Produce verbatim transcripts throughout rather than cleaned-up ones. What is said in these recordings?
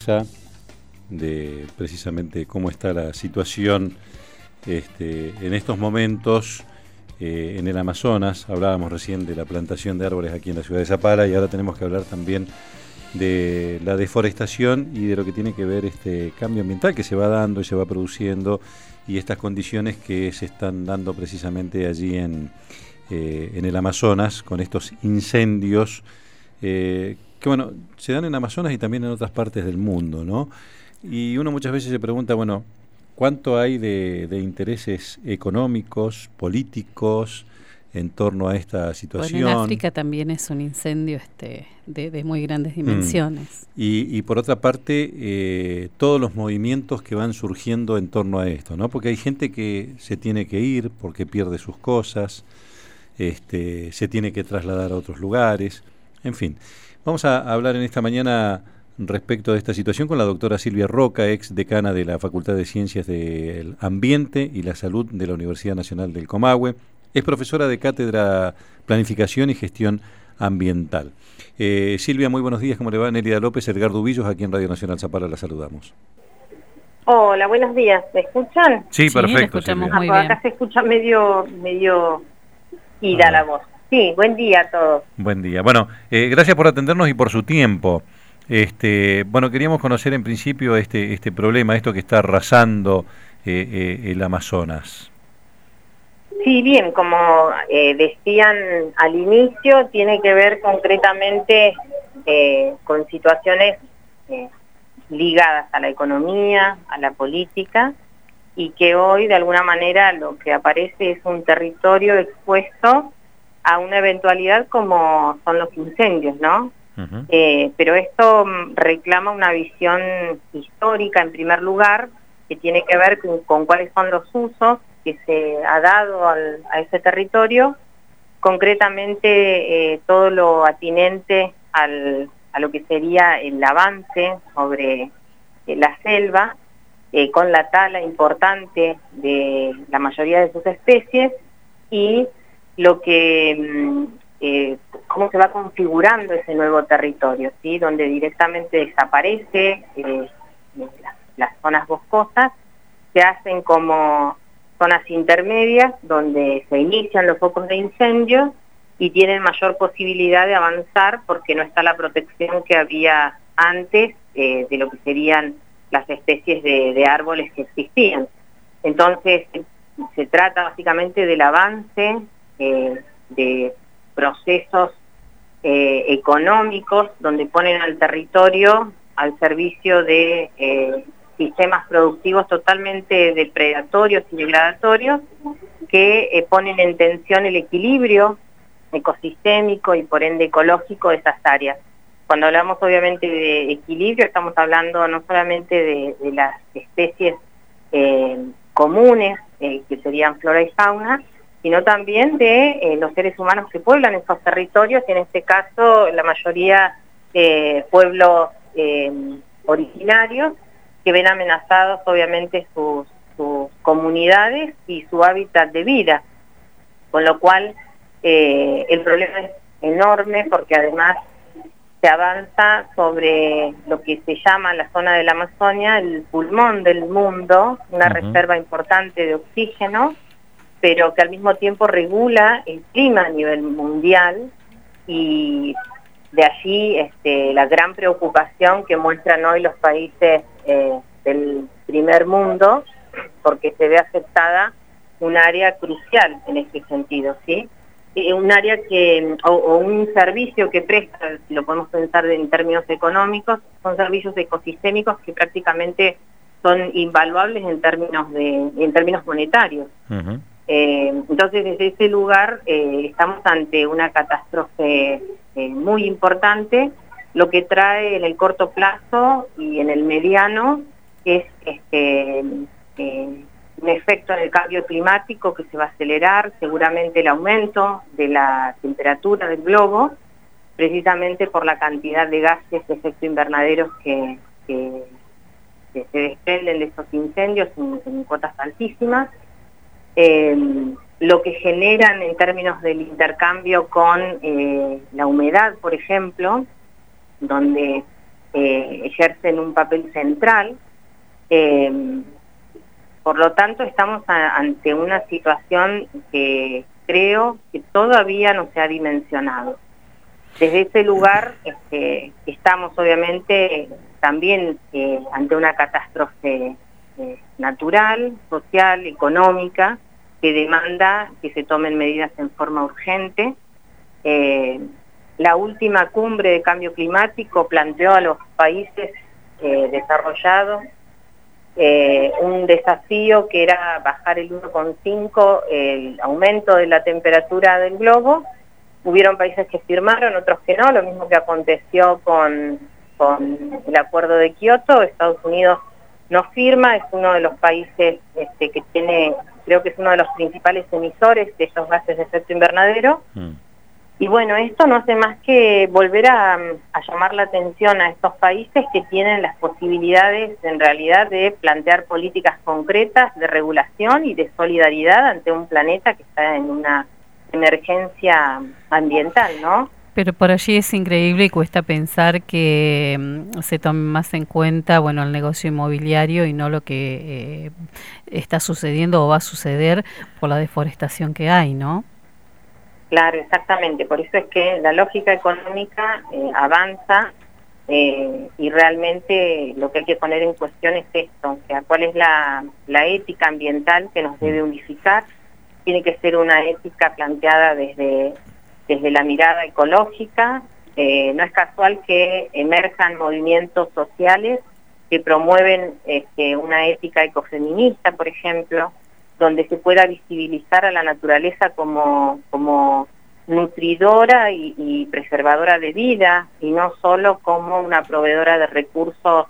certeza de precisamente cómo está la situación este, en estos momentos eh, en el Amazonas. Hablábamos recién de la plantación de árboles aquí en la ciudad de Zapala y ahora tenemos que hablar también de la deforestación y de lo que tiene que ver este cambio ambiental que se va dando y se va produciendo y estas condiciones que se están dando precisamente allí en, eh, en el Amazonas con estos incendios eh, que bueno, se dan en Amazonas y también en otras partes del mundo, ¿no? Y uno muchas veces se pregunta, bueno, ¿cuánto hay de, de intereses económicos, políticos en torno a esta situación? Bueno, en África también es un incendio este de, de muy grandes dimensiones. Mm. Y, y por otra parte, eh, todos los movimientos que van surgiendo en torno a esto, ¿no? Porque hay gente que se tiene que ir porque pierde sus cosas, este, se tiene que trasladar a otros lugares, en fin. Vamos a hablar en esta mañana respecto de esta situación con la doctora Silvia Roca, ex decana de la Facultad de Ciencias del Ambiente y la Salud de la Universidad Nacional del Comahue. Es profesora de Cátedra Planificación y Gestión Ambiental. Eh, Silvia, muy buenos días, ¿cómo le va? Nélida López, Edgar Dubillos, aquí en Radio Nacional Zapala, la saludamos. Hola, buenos días, ¿me escuchan? Sí, perfecto. Sí, escuchamos Silvia. muy Ah, bien. acá se escucha medio, medio ida Ah. la voz. Sí, buen día a todos. Buen día. Bueno, eh, gracias por atendernos y por su tiempo. Este, bueno, queríamos conocer en principio este, este problema, esto que está arrasando eh, eh, el Amazonas. Sí, bien, como eh, decían al inicio, tiene que ver concretamente eh, con situaciones eh, ligadas a la economía, a la política, y que hoy de alguna manera lo que aparece es un territorio expuesto a una eventualidad como son los incendios, ¿no? Uh-huh. Eh, pero esto reclama una visión histórica en primer lugar, que tiene que ver con, con cuáles son los usos que se ha dado al, a ese territorio, concretamente eh, todo lo atinente al, a lo que sería el avance sobre eh, la selva, eh, con la tala importante de la mayoría de sus especies y lo que eh, cómo se va configurando ese nuevo territorio, ¿sí? Donde directamente desaparece eh, las, las zonas boscosas, se hacen como zonas intermedias donde se inician los focos de incendios y tienen mayor posibilidad de avanzar porque no está la protección que había antes eh, de lo que serían las especies de, de árboles que existían. Entonces se trata básicamente del avance eh, de procesos eh, económicos donde ponen al territorio al servicio de eh, sistemas productivos totalmente depredatorios y degradatorios que eh, ponen en tensión el equilibrio ecosistémico y por ende ecológico de esas áreas. Cuando hablamos obviamente de equilibrio estamos hablando no solamente de, de las especies eh, comunes eh, que serían flora y fauna, sino también de eh, los seres humanos que pueblan esos territorios, y en este caso la mayoría de pueblos eh, originarios que ven amenazados obviamente sus, sus comunidades y su hábitat de vida, con lo cual eh, el problema es enorme porque además se avanza sobre lo que se llama la zona de la Amazonia, el pulmón del mundo, una uh-huh. reserva importante de oxígeno, pero que al mismo tiempo regula el clima a nivel mundial, y de allí este, la gran preocupación que muestran hoy los países eh, del primer mundo, porque se ve afectada un área crucial en este sentido, ¿sí? Un área que, o, o un servicio que presta, si lo podemos pensar en términos económicos, son servicios ecosistémicos que prácticamente son invaluables en términos de, en términos monetarios. Uh-huh. Eh, entonces, desde ese lugar eh, estamos ante una catástrofe eh, muy importante, lo que trae en el corto plazo y en el mediano es este, eh, un efecto en el cambio climático que se va a acelerar, seguramente el aumento de la temperatura del globo, precisamente por la cantidad de gases de efecto invernadero que, que, que se desprenden de estos incendios en, en cotas altísimas. Eh, lo que generan en términos del intercambio con eh, la humedad, por ejemplo, donde eh, ejercen un papel central. Eh, por lo tanto, estamos a, ante una situación que creo que todavía no se ha dimensionado. Desde ese lugar este, estamos obviamente también eh, ante una catástrofe eh, natural, social, económica, que demanda que se tomen medidas en forma urgente. Eh, la última cumbre de cambio climático planteó a los países eh, desarrollados eh, un desafío que era bajar el uno coma cinco el aumento de la temperatura del globo. Hubieron países que firmaron, otros que no, lo mismo que aconteció con, con el acuerdo de Kioto. Estados Unidos no firma, es uno de los países este, que tiene, creo que es uno de los principales emisores de estos gases de efecto invernadero. Mm. Y bueno, esto no hace más que volver a, a llamar la atención a estos países que tienen las posibilidades en realidad de plantear políticas concretas de regulación y de solidaridad ante un planeta que está en una emergencia ambiental, ¿no? Pero por allí es increíble y cuesta pensar que um, se tome más en cuenta, bueno, el negocio inmobiliario y no lo que eh, está sucediendo o va a suceder por la deforestación que hay, ¿no? Claro, exactamente. Por eso es que la lógica económica eh, avanza eh, y realmente lo que hay que poner en cuestión es esto, o sea, cuál es la, la ética ambiental que nos debe unificar. Tiene que ser una ética planteada desde, desde la mirada ecológica. Eh, no es casual que emerjan movimientos sociales que promueven este, una ética ecofeminista, por ejemplo, donde se pueda visibilizar a la naturaleza como, como nutridora y, y preservadora de vida, y no solo como una proveedora de recursos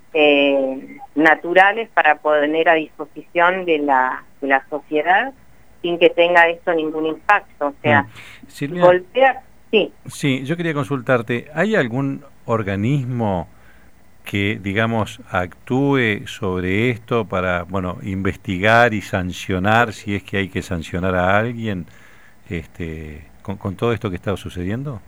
eh, naturales para poner a disposición de la, de la sociedad, sin que tenga esto ningún impacto. O sea, Silvia, golpea... Sí. Sí, yo quería consultarte, ¿hay algún organismo que, digamos, actúe sobre esto para, bueno, investigar y sancionar, si es que hay que sancionar a alguien, este, con, con todo esto que está sucediendo?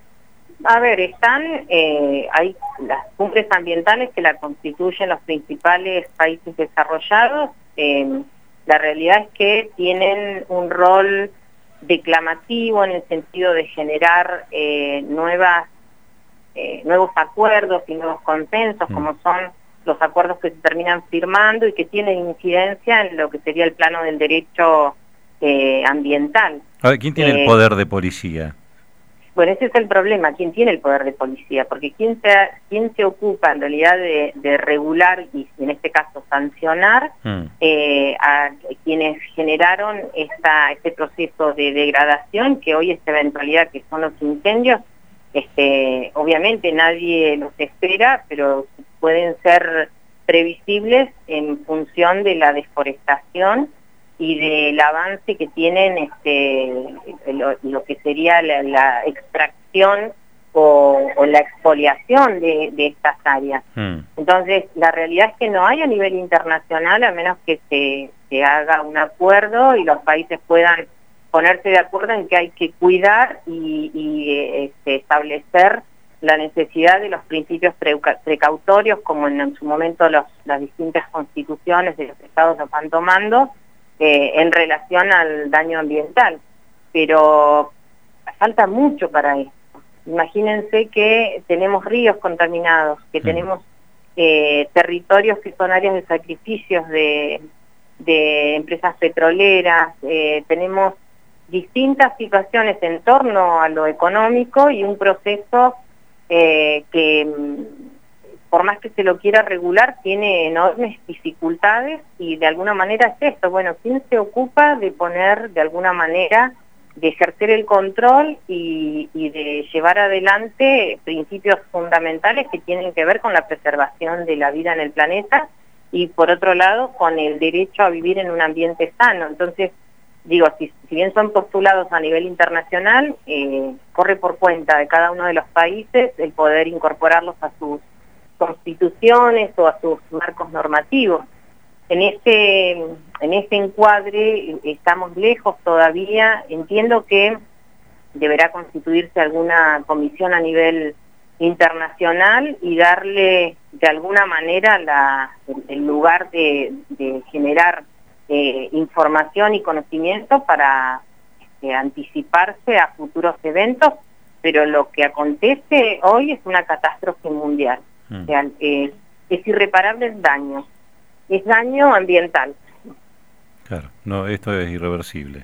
A ver, están, eh, hay las cumbres ambientales que la constituyen los principales países desarrollados. Eh, la realidad es que tienen un rol declamativo en el sentido de generar eh, nuevas Eh, nuevos acuerdos y nuevos consensos, mm. como son los acuerdos que se terminan firmando y que tienen incidencia en lo que sería el plano del derecho eh, ambiental. A ver, ¿quién tiene eh, el poder de policía? Bueno, ese es el problema, ¿quién tiene el poder de policía? Porque ¿quién se, quién se ocupa en realidad de, de regular y en este caso sancionar mm. eh, a quienes generaron esta, este proceso de degradación que hoy es eventualidad que son los incendios? Este, obviamente nadie los espera, pero pueden ser previsibles en función de la deforestación y del avance que tienen este, lo, lo que sería la, la extracción o, o la exfoliación de, de estas áreas. Mm. Entonces, la realidad es que no hay a nivel internacional, a menos que se, se haga un acuerdo y los países puedan ponerse de acuerdo en que hay que cuidar y, y este, establecer la necesidad de los principios precautorios, como en, en su momento los, las distintas constituciones de los estados lo van tomando, eh, en relación al daño ambiental. Pero falta mucho para esto. Imagínense que tenemos ríos contaminados, que tenemos eh, territorios que son áreas de sacrificios de, de empresas petroleras, eh, tenemos distintas situaciones en torno a lo económico y un proceso eh, que, por más que se lo quiera regular, tiene enormes dificultades y de alguna manera es esto. Bueno, ¿quién se ocupa de poner de alguna manera, de ejercer el control y, y de llevar adelante principios fundamentales que tienen que ver con la preservación de la vida en el planeta y por otro lado con el derecho a vivir en un ambiente sano? Entonces, digo, si, si bien son postulados a nivel internacional, eh, corre por cuenta de cada uno de los países el poder incorporarlos a sus constituciones o a sus marcos normativos. En este, en este encuadre estamos lejos todavía. Entiendo que deberá constituirse alguna comisión a nivel internacional y darle de alguna manera la, el lugar de, de generar eh, información y conocimiento para este, anticiparse a futuros eventos, pero lo que acontece hoy es una catástrofe mundial. Mm. O sea, eh, es irreparable el daño, es daño ambiental. Claro, no, esto es irreversible.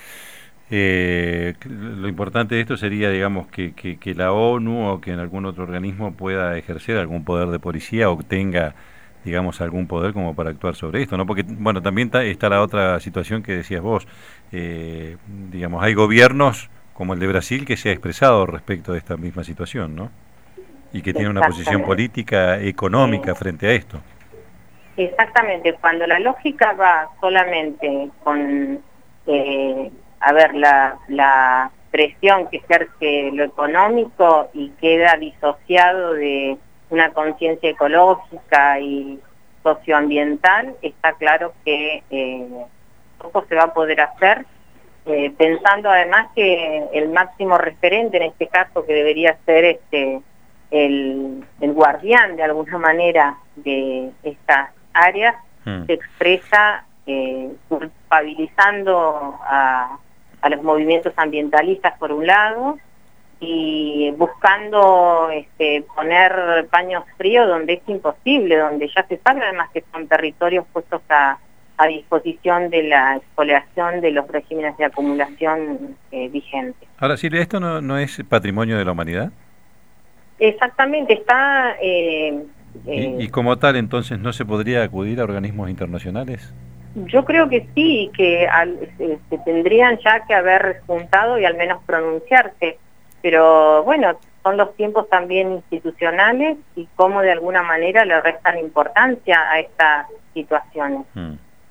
Eh, lo importante de esto sería, digamos, que, que, que la ONU o que en algún otro organismo pueda ejercer algún poder de policía o tenga, digamos, algún poder como para actuar sobre esto, ¿no? Porque, bueno, también está, está la otra situación que decías vos, eh, digamos, hay gobiernos como el de Brasil que se ha expresado respecto de esta misma situación, ¿no? Y que tiene una posición política, económica sí. frente a esto. Exactamente, cuando la lógica va solamente con... Eh, a ver, la, la presión que ejerce lo económico y queda disociado de una conciencia ecológica y socioambiental, está claro que eh, poco se va a poder hacer, eh, pensando además que el máximo referente en este caso, que debería ser este el, el guardián de alguna manera de estas áreas, mm. se expresa eh, culpabilizando a a los movimientos ambientalistas por un lado y buscando este, poner paños fríos donde es imposible, donde ya se sabe además que son territorios puestos a, a disposición de la expoliación de los regímenes de acumulación eh, vigentes. Ahora, Silvia, ¿esto no, no es patrimonio de la humanidad? Exactamente, está... Eh, eh, ¿Y, ¿Y como tal entonces no se podría acudir a organismos internacionales? Yo creo que sí, que al, se, se tendrían ya que haber juntado y al menos pronunciarse, pero bueno, son los tiempos también institucionales y cómo de alguna manera le restan importancia a estas situaciones. Mm.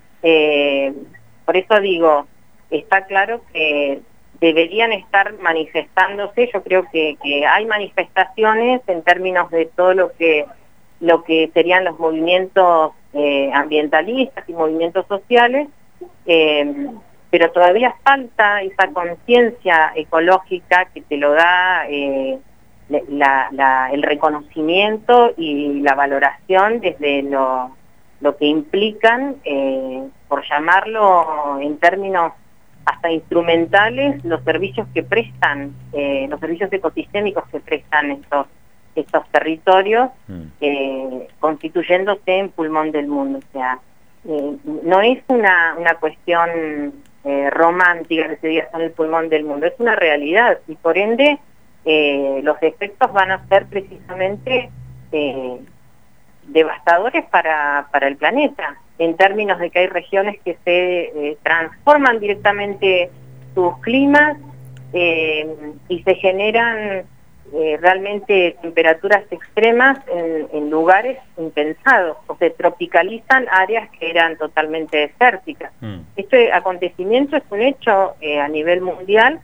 Eh, por eso digo, está claro que deberían estar manifestándose, yo creo que, que hay manifestaciones en términos de todo lo que, lo que serían los movimientos Eh, ambientalistas y movimientos sociales, eh, pero todavía falta esa conciencia ecológica que te lo da eh, la, la, el reconocimiento y la valoración desde lo, lo que implican, eh, por llamarlo en términos hasta instrumentales, los servicios que prestan, eh, los servicios ecosistémicos que prestan estos estos territorios, eh, constituyéndose en pulmón del mundo. O sea, eh, no es una, una cuestión eh, romántica que se diga son el pulmón del mundo, es una realidad y por ende eh, los efectos van a ser precisamente eh, devastadores para, para el planeta, en términos de que hay regiones que se eh, transforman directamente sus climas eh, y se generan Eh, realmente temperaturas extremas en, en lugares impensados, o se tropicalizan áreas que eran totalmente desérticas. Mm. Este acontecimiento es un hecho eh, a nivel mundial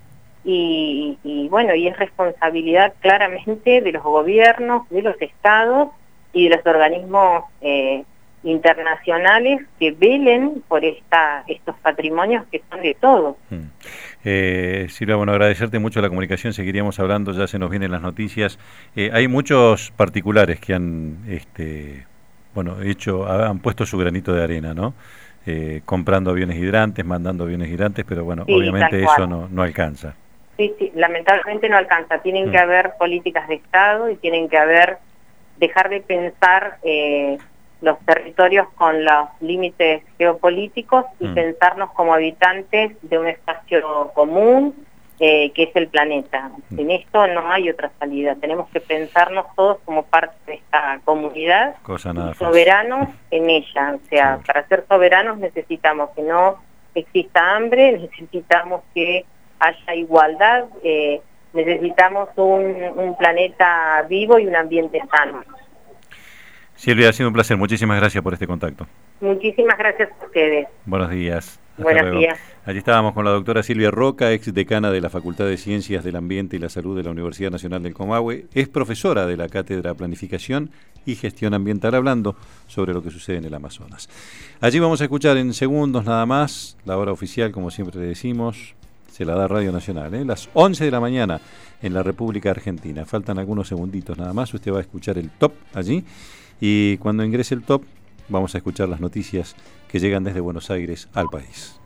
y, y bueno, y es responsabilidad claramente de los gobiernos, de los estados y de los organismos eh, internacionales que velen por esta, estos patrimonios que son de todos. Mm. Eh, Silvia, bueno, agradecerte mucho la comunicación, seguiríamos hablando, ya se nos vienen las noticias. Eh, hay muchos particulares que han, este, bueno, hecho, han puesto su granito de arena, ¿no? Eh, comprando aviones hidrantes, mandando aviones hidrantes, pero bueno, sí, obviamente eso no, no alcanza. Sí, sí, lamentablemente no alcanza. Tienen mm. que haber políticas de Estado y tienen que haber, dejar de pensar eh, los territorios con los límites geopolíticos y mm. pensarnos como habitantes de un espacio común eh, que es el planeta. Mm. En esto no hay otra salida, tenemos que pensarnos todos como parte de esta comunidad y soberanos en ella. O sea, sí. Para ser soberanos necesitamos que no exista hambre, necesitamos que haya igualdad, eh, necesitamos un, un planeta vivo y un ambiente sano. Silvia, ha sido un placer. Muchísimas gracias por este contacto. Muchísimas gracias a ustedes. Buenos días. Hasta Buenos luego. días. Allí estábamos con la doctora Silvia Roca, ex decana de la Facultad de Ciencias del Ambiente y la Salud de la Universidad Nacional del Comahue. Es profesora de la Cátedra Planificación y Gestión Ambiental, hablando sobre lo que sucede en el Amazonas. Allí vamos a escuchar en segundos nada más la hora oficial, como siempre le decimos. se la da Radio Nacional, ¿eh? Las once de la mañana en la República Argentina. Faltan algunos segunditos nada más, usted va a escuchar el top allí y cuando ingrese el top vamos a escuchar las noticias que llegan desde Buenos Aires al país.